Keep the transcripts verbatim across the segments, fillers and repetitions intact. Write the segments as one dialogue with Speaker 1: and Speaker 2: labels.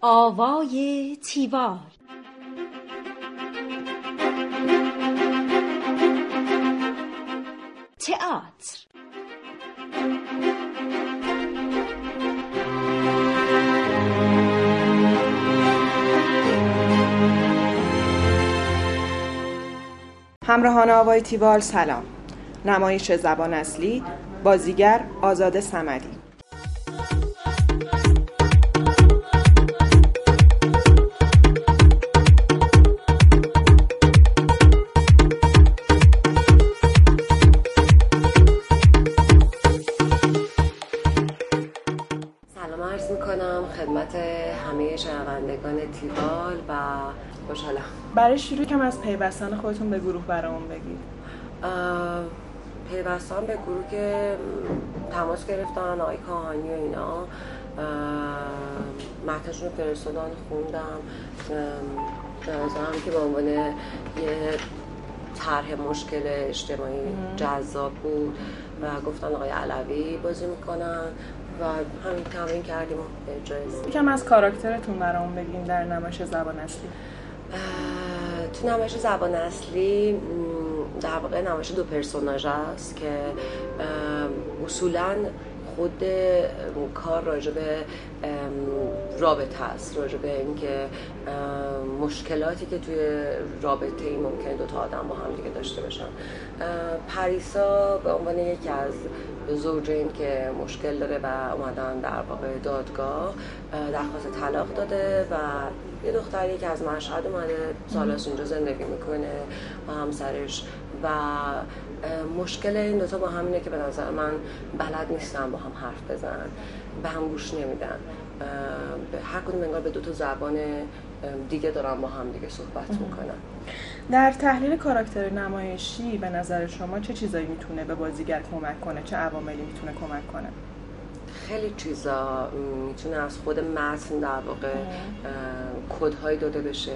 Speaker 1: آوای تیوال. تئاتر.
Speaker 2: همراهان آوای تیوال سلام. نمایش زبان اصلی، بازیگر آزاده صمدی.
Speaker 3: سلام عرض میکنم خدمت همه شنوندگان تیوال و خوشحالم.
Speaker 2: برای شروع کم از پیوستن خودتون به گروه برامون بگید.
Speaker 3: پیوستن به گروه که تماس گرفتن آقای کاهانی و اینا، متنشون رو فرستادن، خوندم، به نظرم که به عنوان یه طرح مشکل اجتماعی جذاب بود و گفتن آقای علوی بازی میکنن و همین تمرین کردیم و اجرا.
Speaker 2: یکم از کاراکترتون برامون بگین در نمایش زبان اصلی.
Speaker 3: تو نمایش زبان اصلی در واقع نمایش دو پرسوناژ است که اصولاً خود کار راجع به رابطه است، راجع به اینکه مشکلاتی که توی رابطه ای ممکنه دو تا آدم با هم دیگه داشته باشن. پریسا به عنوان یکی از زوجین که مشکل داره و اومدن در واقع دادگاه درخواست طلاق داده و یه دختری که از مشهد اومده سالاس اونجا زندگی میکنه با همسرش و مشکل این دوتا با هم اینه که به نظر من بلد نیستن با هم حرف بزنن، به هم گوش نمیدن، هر کدوم انگار به دو تا زبان دیگه دارن با هم دیگه صحبت میکنن.
Speaker 2: در تحلیل کاراکتر نمایشی به نظر شما چه چیزایی میتونه به بازیگر کمک کنه؟ چه عواملی میتونه کمک کنه؟
Speaker 3: خیلی چیزا میتونه از خود متن در واقع کدهای داده بشه،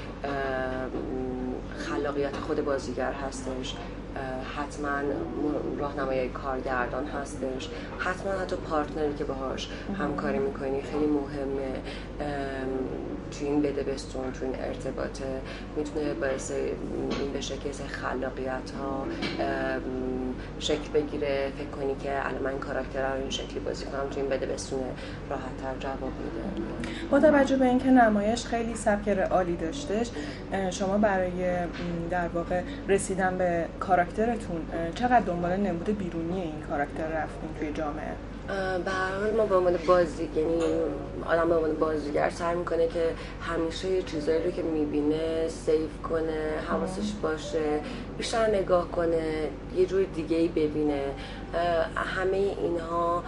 Speaker 3: خلاقیت خود بازیگر هستش، حتما راهنمای کارگردان هستش، حتما حتی پارتنری که باهاش همکاری میکنی خیلی مهمه تو این بده بستون، تو این ارتباطه. میتونه باعث این بشه که خلاقیت ها شکل بگیره، فکر کنی که الان من این کاراکتر رو این شکلی بازی کنم تو این بده بستون راحت تر جواب میده.
Speaker 2: با توجه به اینکه نمایش خیلی سبک رئالی داشتش، شما برای در واقع رسیدن به کاراکترتون چقدر دنبال نمود بیرونی این کاراکتر رفتین توی جامعه؟
Speaker 3: به هر حال ما به عنوان بازی، یعنی آدم به عنوان بازیگر سعی میکنه که همیشه یه چیزایی رو که میبینه سیو کنه، حواسش باشه، بیشتر نگاه کنه، یه جور دیگه ای ببینه. همه اینها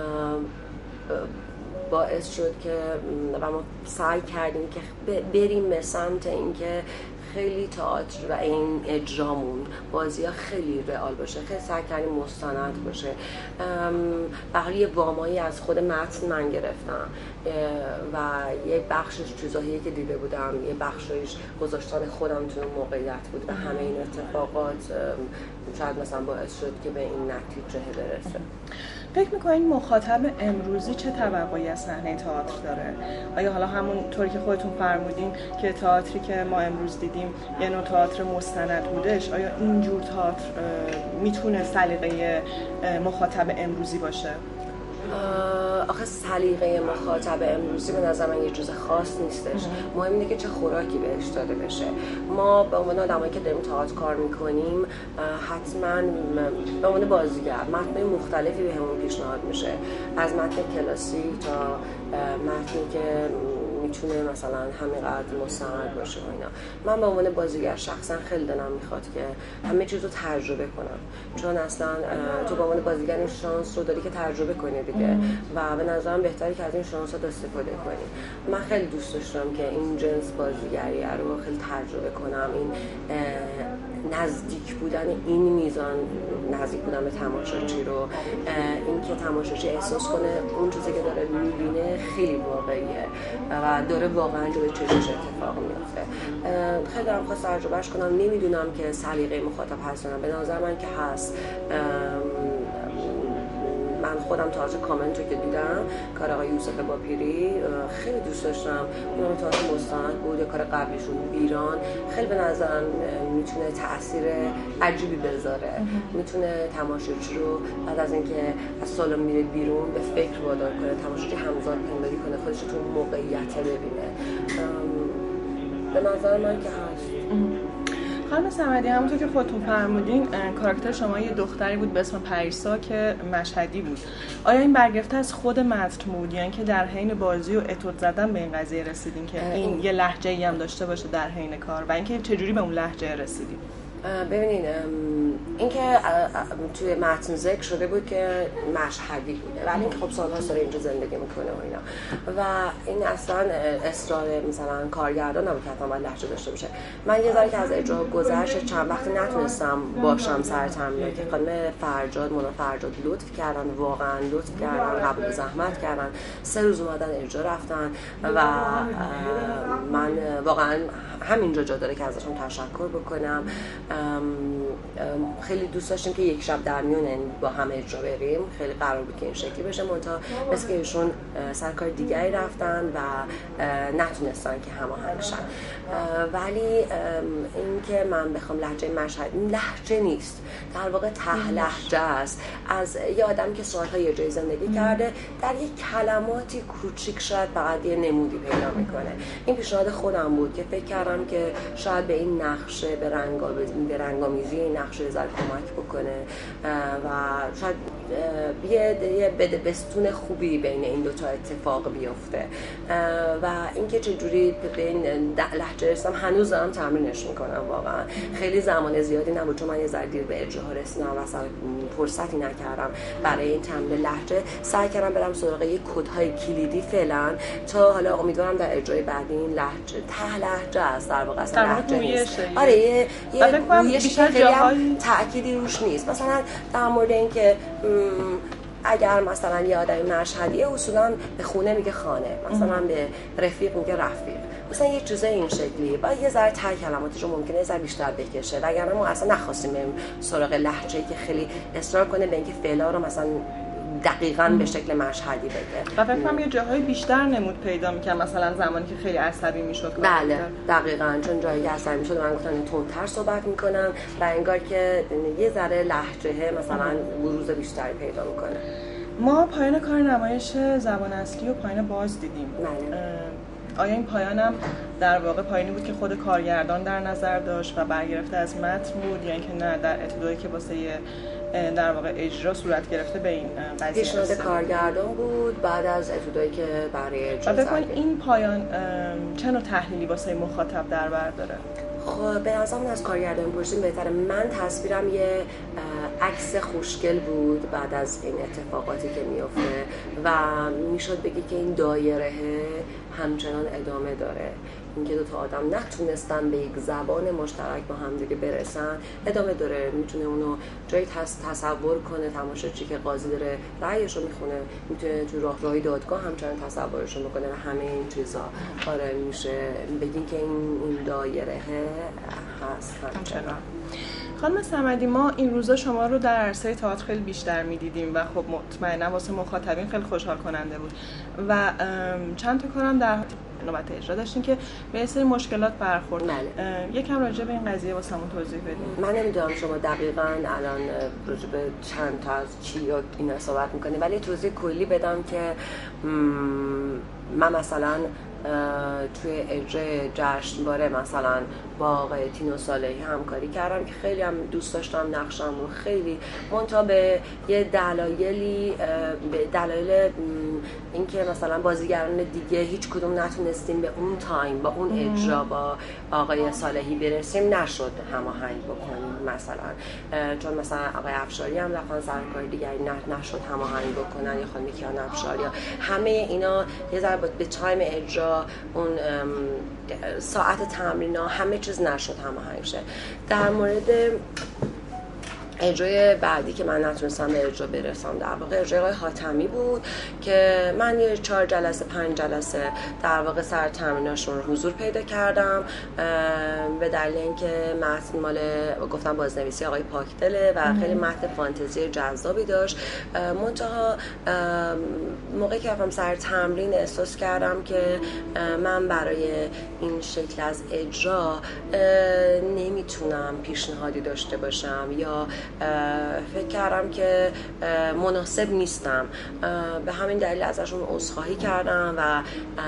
Speaker 3: باعث شد که و ما سعی کردیم که بریم به سمت اینکه خیلی تئاتر و این اجرامون بازی ها خیلی رئال باشه، خیلی سعی کردیم مستند باشه. بقیه وامایی از خود متن من گرفتم و یه بخشش چیزایی که دیده بودم، یه بخشش گذاشتن خودم تو موقعیت بود و همه این اتفاقات شاید مثلا باعث شد که به این نتیجه برسه.
Speaker 2: فکر میکنین مخاطب امروزی چه توقعی از صحنه تئاتر داره؟ آیا حالا همون طوری که خودتون فرمودین که تئاتری که ما امروز دیدیم یه نوع تئاتر مستند بودش، آیا اینجور تئاتر میتونه سلیقه مخاطب امروزی باشه؟
Speaker 3: آخه سلیقه مخاطب امروزی به نظر من یه چیز خاص نیستش. مهم اینه که چه خوراکی بهش داده بشه. ما به عنوان آدمایی که داریم تئاتر کار میکنیم حتما به عنوان بازیگر متن مختلفی بهمون پیشنهاد میشه، از متن کلاسیک تا متنی که میتونه مثلا همینقدر مستند باشه و اینا. من به عنوان بازیگر شخصا خیلی دلم میخواد که همه چیز رو تجربه کنم، چون اصلا تو به عنوان بازیگر این شانس رو داری که تجربه کنی دیگه و به نظرم بهتره که از این شانس ها استفاده کنی. من خیلی دوست داشتم که این جنس بازیگری رو خیلی تجربه کنم، این نزدیک بودن این میزان، نزدیک بودن به تماشاچی رو، این که تماشاچی احساس کنه اون چیزی که داره میبینه خیلی واقعیه و داره واقعا جلوی چشمش اتفاق میفته. خیلی دارم خواست تجربهش کنم. نمیدونم که سلیقه مخاطب هست نه، به نظر من که هست. من خودم تئاتر کامنت رو که دیدم کار آقای یوسف باپیری خیلی دوست داشتم. اون تئاتر مستند بود، یا کار قبلیشون بیران، خیلی به نظرم میتونه تاثیر عجیبی بذاره، میتونه تماشاچی رو بعد از اینکه از سالن میره بیرون به فکر وادار کنه، تماشاچی همزاد پنداری کنه، خودش رو تو موقعیت ببینه. به نظر من که هست.
Speaker 2: خانم صمدی، همونطور که خودتون فرمودین کاراکتر شما یه دختری بود به اسم پریسا که مشهدی بود. آیا این برگرفته از خود متن بود، یعنی که در حین بازی و اتود زدن به این قضیه رسیدین که این یه لهجه‌ای هم داشته باشه در حین کار، و اینکه چجوری به اون لهجه رسیدین؟
Speaker 3: ببینید اینکه توی متن ذکر شده بود که مشهدی بوده، ولی اینکه خب سال‌ها داره اینجا زندگی میکنه و اینا، و این اصلا اصرار مثلا کارگردان نبود که حتما باید لهجه داشته باشه. من یه ذره که از اجرا گذشت چند وقت نتونستم باشم سر تمرین، که خانم فرجاد مونا فرجاد لطف کردن، واقعا لطف کردن، قبول زحمت کردن، سه روز اومدن اجرا رفتن و من واقعا همینجا جا داره که ازشون تشکر بکنم. خیلی دوست داشتیم که یک شب در میون با هم اجرا بریم، خیلی قرار بود که این شکلی بشه، منتها مثل که ایشون سر کار دیگری رفتن و نتونستن که هماهنگ شن. ولی این که من بخوام لهجه مشهد، لهجه نیست، در واقع ته لهجه است، از یه آدم که سالها یه جای زندگی کرده در یک کلماتی کوچیک شاید فقط یه نمودی پیدا میکنه. این پیشنهاد خودم بود که فکر کردم که شاید به این نقشه به رنگا به رنگامیزی این نقشه یه ذره کمک بکنه و شاید یه بده بستون خوبی بین این دوتا اتفاق بیفته. و اینکه چجوری به این لهجه رسیدم هنوز دارم تمرینش میکنم، واقعا خیلی زمان زیادی نبود چون من یه ذره دیر به اجراها رسیدم و اصلا فرصتی نکردم برای این تمرین لهجه. سعی کردم برم سراغ یه کدهای کلیدی فعلا تا حالا امیدوارم در اجرای بعدی این لهجه ته لهجه است در واقع اصلا لهجه نیست. آره یه یه گویش خیلی هم تأکیدی روش نیست. مثلا در مورد اینکه اگر مثلا یه آدمی مشهدیه اصولا به خونه میگه خانه، مثلا به رفیق میگه رفیق، مثلا یه چیزای این شکلی، بعد یه ذره ته کلماتش رو ممکنه یه ذره بیشتر بکشه، وگرنه ما اصلا نخواستیم بریم سراغ لهجه‌ای که خیلی اصرار کنه به اینکه فعلا رو مثلا دقیقاً به شکل مشهدی بگه.
Speaker 2: و فکر کنم یه جاهای بیشتر نمود پیدا می‌کنه، مثلا زمانی که خیلی عصبی میشد.
Speaker 3: بله دقیقاً، چون جایی که عصبی میشد من گفتم تندتر صحبت میکنن و انگار که یه ذره لهجه مثلا بروز بیشتری پیدا میکنه.
Speaker 2: ما پایان کار نمایش زبان اصلی و پایان باز دیدیم.
Speaker 3: بله.
Speaker 2: آیا این پایانم در واقع پایانی بود که خود کارگردان در نظر داشت و برگرفته از متن بود، یا اینکه نه در ابتدایی که واسه در واقع اجرا صورت گرفته به این قضیه؟
Speaker 3: پیشنهاد کارگردان بود بعد از ابتدایی که برای اجرا.
Speaker 2: و ببین این پایان چه نوع تحلیلی واسه مخاطب در بر داره؟
Speaker 3: خب به نظرم از کارگردان پرسیم بهتره. من تصویرم یه عکس خوشگل بود بعد از این اتفاقاتی که میفته و میشد بگی که این دایره همچنان ادامه داره. اینکه دو تا آدم نتونستن به یک زبان مشترک با هم دیگه برسن ادامه داره. میتونه اونو جایی تصور کنه تماشاچی که قاضی داره رأیش رو میخونه، میتونه تو راهروهای دادگاه همچنان تصورش رو بکنه و همه این چیزا. آره میشه بگین که این این دایره هست همچنان.
Speaker 2: خانم صمدی، ما این روزا شما رو در عرصه تئاتر خیلی بیشتر می‌دیدیم و خب مطمئنا واسه مخاطبین خیلی خوشحال کننده بود و چند تا کارم در نوبت اجرا داشتین که به یه سری مشکلات برخورد.
Speaker 3: بله.
Speaker 2: یکم راجع به این قضیه واسمون توضیح بدین.
Speaker 3: من نمیدونم شما دقیقاً الان راجع به چند تا از چی یا اینا صحبت می‌کنی، ولی توضیح کلی بدم که من مثلا توی اجرای جشنواره مثلا با آقای تینو صالحی همکاری کردم که خیلی هم دوست داشتم نقشم رو، خیلی منتها به یه دلایلی به دلایل اینکه مثلا بازیگران دیگه هیچ کدوم نتونستیم به اون تایم با اون اجرا با آقای صالحی برسیم، نشد هماهنگ بکنیم مثلا. چون مثلا آقای افشاری هم رفتن سر کار دیگری نشد هماهنگ بکنن، یا خانم کیان افشاری، همه اینا یه ذره به تایم اجرا اون ساعت تمرین ها همه چیز نشد هماهنگ شه. در مورد اجرای بعدی که من نتونستم به اجرا برسم در واقع اجرای آقای حاتمی بود که من یه چهار جلسه پنج جلسه در واقع سر تمریناشون رو حضور پیدا کردم به دلیل اینکه متن مال گفتم بازنویسی آقای پاکدله و خیلی متن فانتزی جذابی داشت. منتها موقعی که رفتم سر تمرین احساس کردم که من برای این شکل از اجرا نمیتونم پیشنهادی داشته باشم یا فکر کردم که مناسب نیستم. به همین دلیل ازشون عذرخواهی کردم و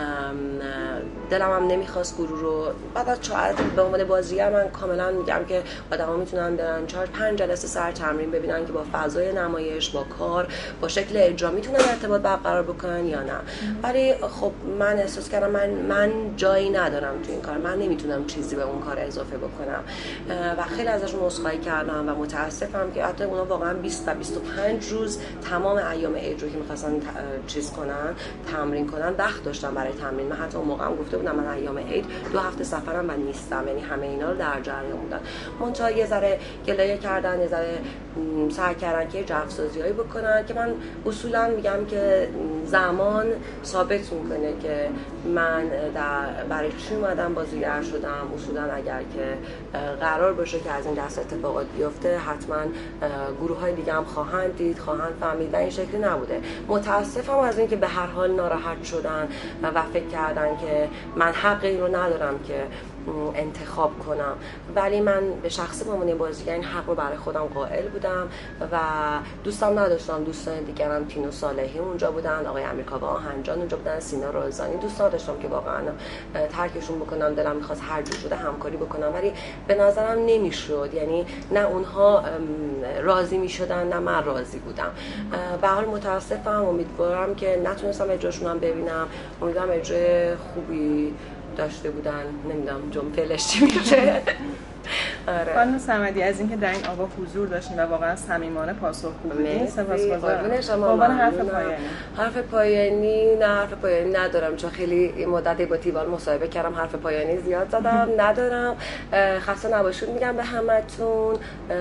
Speaker 3: دلم هم نمیخواست گروه رو بعد از چهار به عنوان بازیگر من کاملا میگم که آدما میتونن برن چهار پنج جلسه سر تمرین ببینن که با فضای نمایش با کار با شکل اجرا میتونن ارتباط برقرار بکنن یا نه. ولی خب من احساس کردم من من جایی ندارم تو این کار، من نمیتونم چیزی به اون کار اضافه بکنم و خیلی ازشون عذرخواهی کردم و متاسفم که حتی اونا واقعا بیست تا بیست و پنج روز تمام ایام عید رو که می‌خواستن چیز کنن تمرین کنن وقت داشتم برای تمرین. من حتی اون موقع هم گفته بودم من ایام عید دو هفته سفرم من نیستم، یعنی همه اینا رو در جریان بودن. منتها یه ذره گلایه کردن، یه ذره سعی کردن که جفسازی‌هایی بکنن که من اصولا میگم که زمان ثابت میکنه که من در برای چی اومدم بازیگر شدم. اصولا اگر که قرار باشه که از این دست اتفاقات بیفته حتما گروه های دیگه هم خواهند دید، خواهند فهمید و این شکلی نبوده. متاسفم از اینکه به هر حال ناراحت شدن و فکر کردن که من حق این رو ندارم که انتخاب کنم، ولی من به شخص به عنوان بازیگر این حق رو برای خودم قائل بودم و دوستم نداشتم دوستان دیگرم تینو صالحی اونجا بودن، آقای امیرکاوه آهنجان اونجا بودن، سینا رازانی. دوست نداشتم که واقعا ترکشون بکنم، دلم می‌خواست هر جور شده همکاری بکنم ولی به نظرم نمی‌شد، یعنی نه اونها راضی می‌شدن نه من راضی بودم. به هر حال متاسفم، امیدوارم که نتونستم اجراشون هم ببینم، امیدوارم اجرای خوبی داشته بودن. نمیدونم جمله‌اش چی میشه.
Speaker 2: آره. خانم صمدی از اینکه در این آوا حضور داشتین و واقعا صمیمانه پاسخگو بودین سپاسگزارم. قربان حرف پایانی.
Speaker 3: حرف پایانی نه حرف پایانی ندارم چون خیلی مدتی با تیوال مصاحبه کردم، حرف پایانی زیاد زدم ندارم. خسته نباشید میگم به همتون.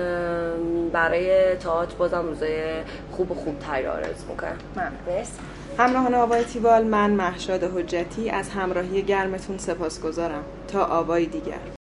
Speaker 3: برای تئاتر بازم روزای خوب و خوب تری آرزو میکنم.
Speaker 2: مرسی. همراهان آوای تیوال، من مهشاد حجتی از همراهی گرمتون سپاسگزارم. تا آوای دیگر.